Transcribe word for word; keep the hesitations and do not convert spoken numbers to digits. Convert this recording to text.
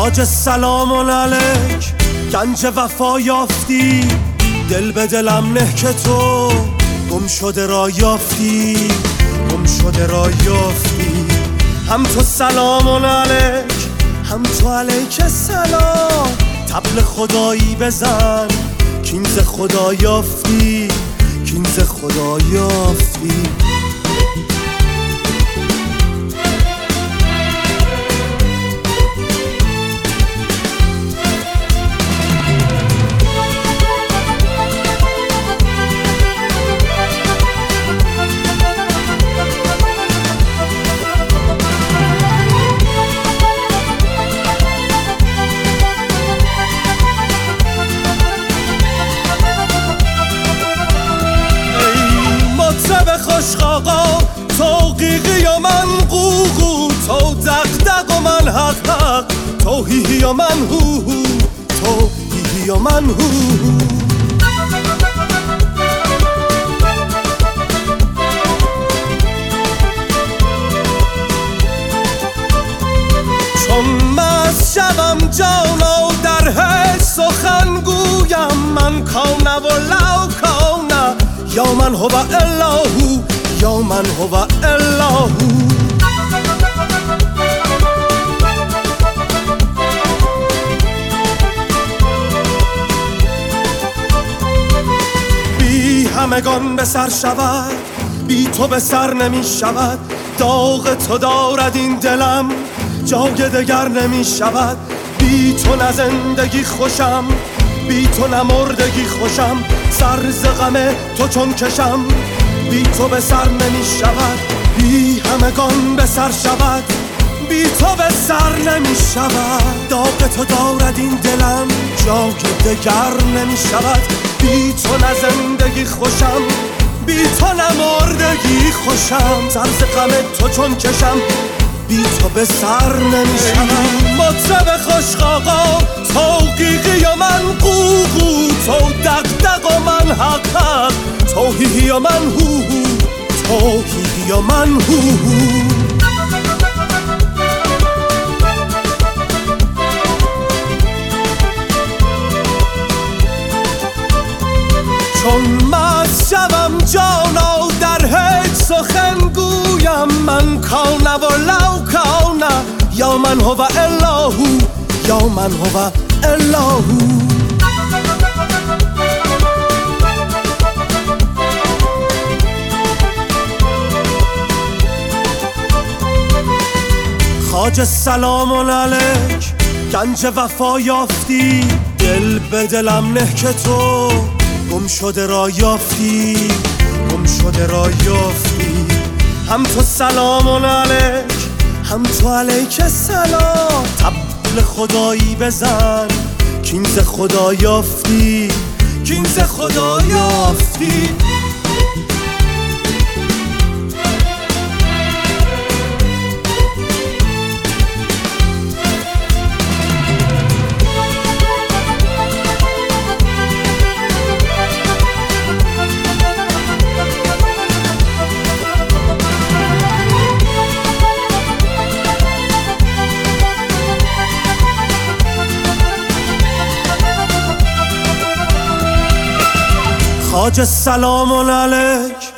خواجه سلام علیک، گنج وفا یافتی، دل به دلم نه که تو گم شده را یافتی، گم شده را یافتی. هم تو سلام علیک، هم تو علیک سلام، طبل خدایی بزن کین ز خدا یافتی، کین ز خدا یافتی. خوشقاقا تو قیقی و من قوقو، تو دق و من حق حق، تو هیهی و من هو هو، تو هیهی و من هو هو. چون مست شوم جانا در هیچ سخن گویم، من کانه و لو کانه یا من هو الهو، یا من هو الهو. بی همگان به سر شود، بی تو به سر نمی شود، داغ تو دارد این دلم جای دگر نمی شود. بی تو نه زندگی خوشم، بی تو نه مردگی خوشم، سر ز غم تو چون کشم بی تو به سر نمی شود. بی همگان به سر شود، بی تو به سر نمی شود، داغ تو دارد این دلم جای دگر نمی شود. بی تو نه زندگی خوشم، بی تو نه مردگی خوشم، سر ز غم تو چون کشم بی تو به سر نمی شود. مطرب خوشقاقا تو قیقی و من قوقو، تو دق و من حق حق، تو هیهی و من هو هو، تو هیهی و من هو هو. چون مست شوم جانا در هیچ سخن گویم، من کانه و لو کانه یا من هو الهو، یا من هو الهو. خواجه سلام علیک، گنج وفا یافتی، دل به دلم نه که تو گم شده را یافتی، گم شده را یافتی. هم تو سلام علیک، هم تو علیک سلام، طبل خدایی بزن کین ز خدا یافتی، کین ز خدا یافتی. خواجه سلام علیک،